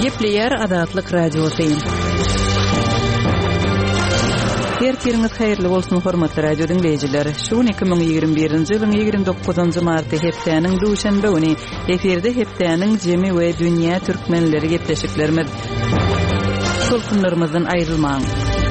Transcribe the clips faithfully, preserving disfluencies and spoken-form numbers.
Gepleyer Adatlyk Radiosu. Herkiriniz hayırlı bolsun hormatly radio dinleyijiler. Şu iki bin ýygrimi birinji ýylyň ýygrimi dokuzynjy marty hepdeniň duşanbe güni eferde hepdeniň jemi we dünýä türkmenleri gepleşiklerimiz. Şolkunlarymyzdan aýrylmaň.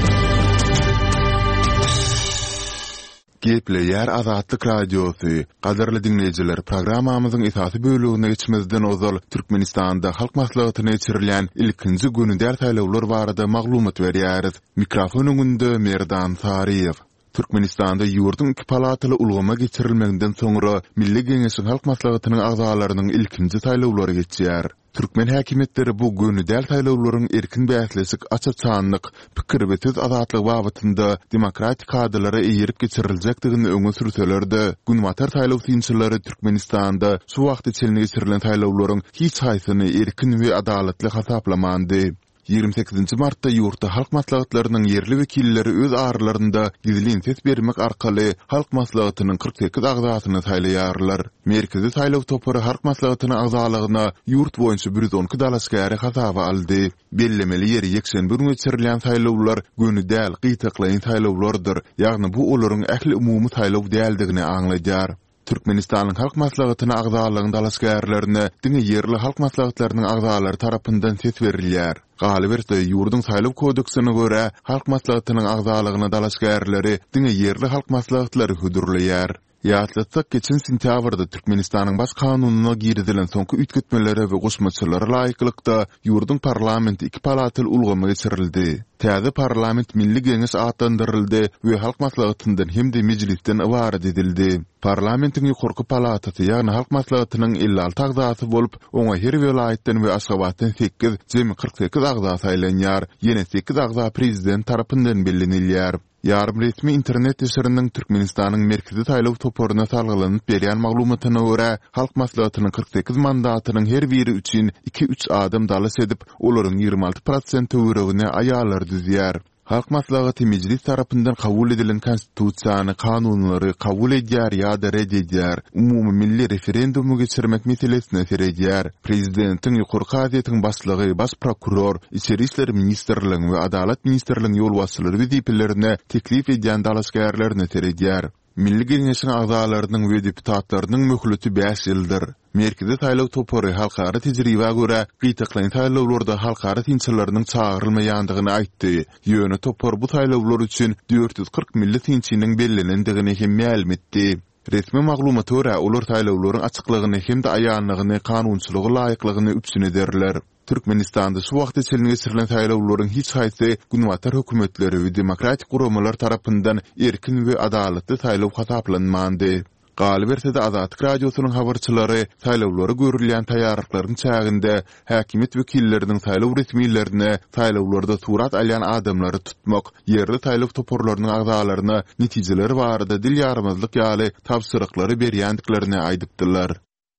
Gepleyer Azatlyk Radiosu. Gaderli dinleyijiler, programmamyzyň esasy bölügine geçmezden ozal Türkmenistanda halk maslahatyna geçirilýän ilkinji günüdär taýlawlar barada maglumat berýäris. Mikrofon öňünde Merdan Sariýew. Türkmenistanda ýurdun iki palatyly ulgama geçirilmeginden soňra Milli Geňeşiň halk maslahatynyň agzalarynyň ilkinji taýlawlary geçýär. Türkmen häkimetleri bu günü däl taýlawlaryň erkin bäslesik, açyk-çanlyk, pikir we söz azatlygy babynda demokratik kadrlara eýirip geçiriljakdygyny öňe sürseler-de, günwatar taýlaw synçylary Türkmenistanda şu wagt içinde geçirilen taýlawlaryň hiç haýsyny erkin we adalatly hasaplamandy. ýygrimi sekizinji martda ýurtda halk maslahatlarynyň yerli wekilleri öz aralarynda gizli ses bermek arkaly halk maslahatynyň kırk sekiz agzasyny taýlaýarlar. Merkezi taýlaw topary halk maslahatynyň agzalygyna ýurt boýunça bir yüz on iki dalaşgary hasaba aldy. Bellemeli ýeri ýekşenbe günü geçirilýän taýlawlar günü däl gytaklaýan taýlawlardyr. Ýagny bu olaryň ähli umumy taýlaw däldigini aňlaýar. Türkmenistanyň halk maslahatynyň agzalygynyň dalaşgärlerini diňe yerli halk maslahatlarynyň agzalary tarapyndan ses berilýär. Galiberde ýurdun taýlaw kodeksine görä halk maslahatynyň agzalygyna dalaşgärleri diňe yerli halk maslahatlary hödürleýär. Ýatlatsak geçen sentýabrda Türkmenistanyň baş kanunyna girdilen soňky ütgütmelere we goşmaçylary laýyklykda ýurdun parlamenti iki palatyly ulgama geçirildi. Täze parlament Milli Geňeş atlandyryldy we halk maslahatyndan hemde mejlisden ibaret edildi. Parlamentiň ýokurky palatasy ýagny halk maslahatynyň elli alty agzasy bolup, oňa her welaýetden we Aşgabatdan sekiz, jemi kırk sekiz agza saýlanýar. Ýene sekiz agza prezident tarapyndan bellenilýär. Yarım resmi internet esirinin Türkmenistanyň merkezi taýlaw toporyna salgylanyp berýän maglumatyna görä, halk maslahatynyň kırk sekiz mandatynyň her biri üçin iki üç adam dalys edip, olaryň ýygrimi alty prosent töweregine aýalar düzýär. Halk maslahaty mejlis tarapyndan kabul edilen konstitusiýany, kanunlary kabul edýär ýa-da red edýär. Umumy milli referendumy geçirmek meselesine serýär. Prezidentiň ýokurky adytyň başlygy, baş prokuror, içeri işler ministrliginiň we adalet ministrliginiň ýolbaşçylary wezipelerini teklif edýän dalaşgärlerini serýär. Milli Geňeşiň agzalarynyň we deputatlarynyň möhleti beş ýyldyr. Merkezi taýlaw topory halkara tejribe görä gytaklaýan taýlawlarda halkara synçylarynyň çağırylmaýandygyny aýtdy. Ýöne topor bu taýlawlar üçin dört yüz kırk milli synçynyň bellenendigini hem ma'lum etdi. Resmi maglumata görä olar taýlawlaryň açyklygyny hem de aýanlygyny, kanunçylygy laýyklygyny üpsün ederler. Türkmenistanda şu wagt içinde geçirilen taýlawlaryň hiç haýsy günwatar hökümetleri we demokratik guramalar tarapyndan erkin we adalatly taýlaw hasaplanmandy. Galiberde Azatlyk Radiosynyň habarçylary taýlawlary görülýän taýýarlyklaryň çäginde häkimet wekilleriniň taýlaw resmiýetlerine taýlawlarda surat alýan adamlary tutmak, yerli taýlaw toporlarynyň agzalaryna netijeleri barada dil ýarymazlyk ýaly tapşyryklary berýändiklerini aýdypdylar.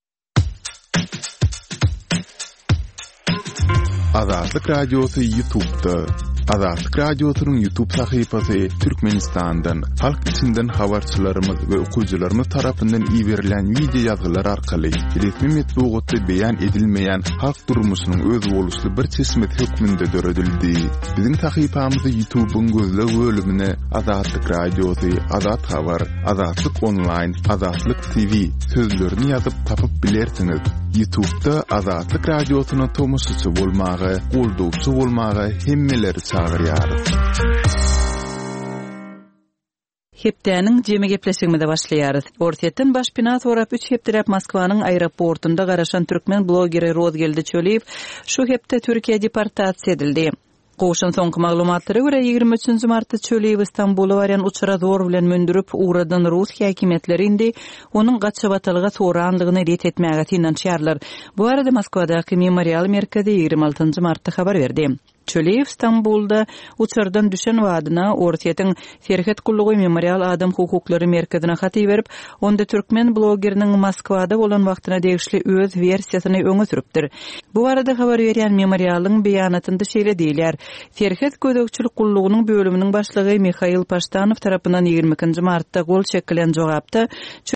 Azatlyk Radiosu YouTube'da. Azatlyk Radiosynyň YouTube sahypasy Türkmenistandan, halk içinden habarçylarymyz we okuwçylarymyz tarapyndan iýerilen video ýazylar arkaly resmi metbuatda beýan edilmeýän halk durmuşynyň öz boluşly bir çeşmet hökmünde döredildi. Biziň sahypamyzy YouTube'un gözle bölümine Azatlyk Radiosu, Azat Habar, Azatlyk Online, Azatlyk T V sözlerini ýazyp tapyp bilersiňiz. YouTube'da Azatlyk Radiosynyň tomoşçy bolmagy, goldowçy bolmagy hemmeleri çağırýar. Hepdeniň jemi gepleşigimizde başlaýarys. Orsetden baş bina sorap üç hepdirap Moskwanyň aeroportunda garaşan türkmen blogeri Rozgeldi Çöliýew şu hepde Türkiýe deportasiýa edildi. Goşun soňky maglumatlary görä ýygrimi üçinji martda Çöliýew Istanbula barýan uçura zor bilen mündürip uğradan Rus häkimetleri indi onuň gaçabatlyga sorandygyny ret etmäge tinançýarlar. Bu arada Moskwadaky Memorial merkezi ýygrimi altynjy martda habar berdi. Çöliýew Istanbulda uçurdan düşen wadyna Ortiýetiň Ferhat Kullugy Memorial Adam hukuklary merkezine haty berip, onda türkmen blogeriniň Moskwada bolan wagtyna degişli öz versiýasyny öňe sürüpdir. Bu arada habar berýän Memorialyň beýanatynda şeýle diýilýär. Ferhat Gödökçilik Kullugynyň bölüminiň başlygy Mikhail Paştanow tarapyndan ýygrimi ikinji martda gol çekilen jogapda